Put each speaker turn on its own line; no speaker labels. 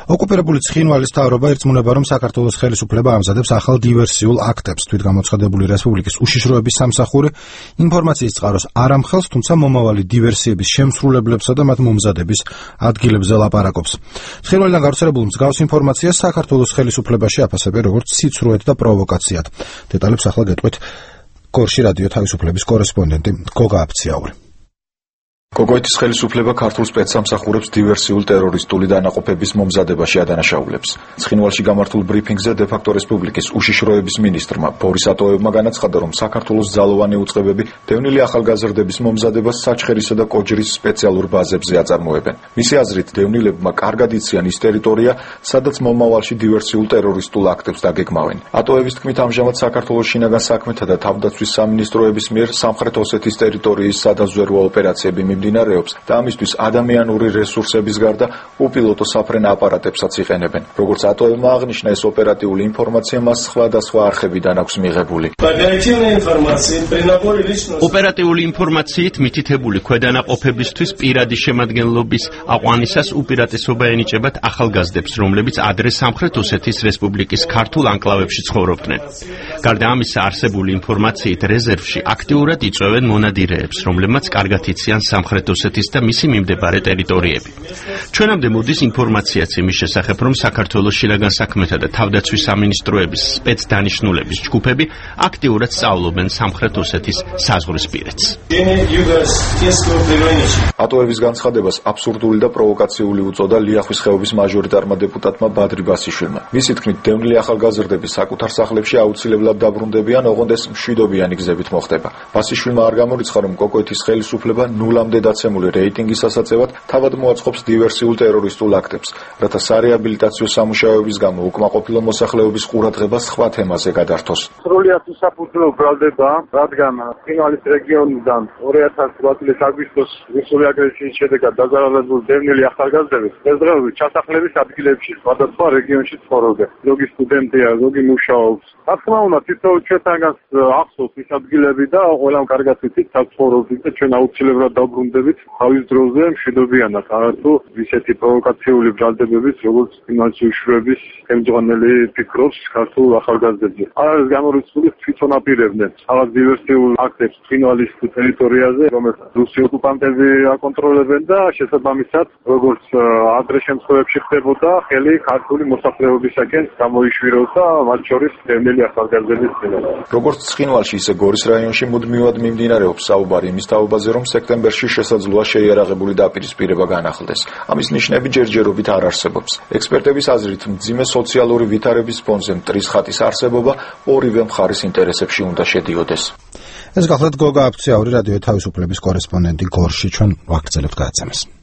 ოკუპირებული ცხინვალის მთავრობა ირწმუნება, რომ საქართველოს ხელისუფლება ამზადებს ახალ დივერსიულ აქტებს. თვითგამოცხადებული რესპუბლიკის უშიშროების სამსახური ინფორმაციის წყაროს არ ამხელს, თუმცა მომავალი დივერსიების შემსრულებლებსა და მათ მომზადების ადგილებზე ლაპარაკობს. ცხინვალიდან გავრცელებულ მსგავს ინფორმაციას საქართველოს ხელისუფლებაში აფასებენ როგორც სიცრუეთ და პროვოკაციად. დეტალებს ახლა გეტყვით გორში რადიო თავისუფლების კორესპონდენტი გოგა აფციაური.
გოგოეთის ხელისუფლება ქართულ სპეცსამსახურებს დივერსიულ ტერორისტული დანაყოფების მომზადებაში ადანაშაულებს. ცხინვალში გამართულ ბრიფინგზე დე-ფაქტო რესპუბლიკის უშიშროების მინისტრმა ბორის ატოევმა განაცხადა, რომ საქართველოს ძალოვანი უწყებები დევნილი ახალგაზრდების მომზადებას საჩხერისა და კოჯრის სპეციალურ ბაზებზე აწარმოებენ. მისი აზრით, დევნილებმა კარგად იციან ის ტერიტორია, სადაც მომავალში დივერსიულ ტერორისტულ აქტებს დაგეგმავენ. ატოევის თქმით, ამჟამად საქართველოს შინაგან საქმეთა და თავდაცვის სამინისტროების მიერ სამხრეთ ოსეთის ტერიტორიის სადაზვერვო ოპერაციები მიმდინარეობს და ამისთვის ადამიანური რესურსების გარდა უპილოტო საფრენ აპარატებსაც იყენებენ. როგორც ატოევმა აღნიშნა, ეს ოპერატიული ინფორმაცია მას სხვადასხვა არხებიდან აქვს მიღებული.
ოპერატიული ინფორმაციით მითითებული ქვედანაყოფებისთვის პირადი შემადგენლობის აყვანისას უპირატესობა ენიჭებათ ახალგაზრდებს, რომლებიც ადრე სამხრეთ ოსეთის რესპუბლიკის ქართულ ანკლავებში ცხოვრობდნენ. გარდა ამისა, არსებული ინფორმაციით რეზერვში აქტიურად იწვევენ მონადირეებს, რომლებმაც კარგად იციან სამხრეთ ოსეთის და მისი მიმდებარე ტერიტორიები. ჩვენამდე მოდის ინფორმაციაც იმის შესახებ, რომ საქართველოს შინაგან საქმეთა და თავდაცვის სამინისტროების სპეცდანიშნულების ჯგუფები აქტიურად სწავლობენ სამხრეთ ოსეთის საზღვრისპირეთს.
ატოევის განცხადებას აბსურდული და პროვოკაციული უწოდა ლიახვის ხეობის მაჟორიტარმა დეპუტატმა ბადრი ბასიშვილმა. მისი თქმით, დევნილი ახალგაზრდები საკუთარ სახლებში აუცილებლად დაბრუნდებიან, ოღონდ ეს მშვიდობიანი გზებით მოხდება. ბასიშვილმა არ გამორიცხა, რომ გოგოეთის ხელისუფლება ნულამდე დაცემული რეიტინგის ასაცევად თავად მოაწყობს დივერსიულ ტერორისტულ აქტებს, რათა სარეაბილიტაციო სამუშაოების გამო უკმაყოფილო მოსახლეობის ყურადღება სხვა თემაზე გადართოს.
სრულიად უსაფუძვლო ბრალდება, რადგან ცხინვალის რეგიონიდან 2008 წლის აგვისტოს რუსული აგრესიის შედეგად დაზარალებულ დევნილი ახალგაზრდები დღესდღეობით ჩასახლების ადგილებში სხვადასხვა რეგიონში ცხოვრობენ. ზოგი სტუდენტია, ზოგი მუშაობს. რა თქმა უნდა, თითოეულ ჩვენთანგან ახსოვს ის ადგილები და ყველამ კარგად იცით, სად ცხოვრობთ და ჩვენ აუცილებლად დაბრუნდებით თავის დროზე მშვიდობიანად, არათუ ისეთი პროვოკაციული ბრალდებებით, როგორც ცხინვალის უშიშროების ხელმძღვანელი ფიქრობს ქართულ ახალგაზრდებზე. არ არის გამორიცხული თვითონ აპირებდნენ რაღაც დივერსიულ აქტებს ცხინვალის ტერიტორიაზე, რომელსაც რუსი ოკუპანტები აკონტროლებენ და შესაბამისად, როგორც ადრე შემთხვევებში ხდებოდა, ხელი ქართული მოსახლეობისაკენ გამოიშვიროს და მათ შორის დევნილი ახალგაზრდების წინაშე.
როგორც ცხინვალში, ისე გორის რაიონში მუდმივად მიმდინარეობს საუბარი იმის თაობაზე, რომ სექტემბერში შესაძლოა შეიარაღებული დაპირისპირება განახლდეს. ამის ნიშნები ჯერჯერობით არ არსებობს. ექსპერტების აზრით, მძიმე სოციალური ვითარების ფონზე მტრის ხატის არსებობა ორივე მხარის ინტერესებში უნდა შედიოდეს.
ეს გახლავთ გოგა აფციაური რადიო თავისუფლების კორესპონდენტი გორში, ჩვენ ვაგრძელებთ გადაცემას.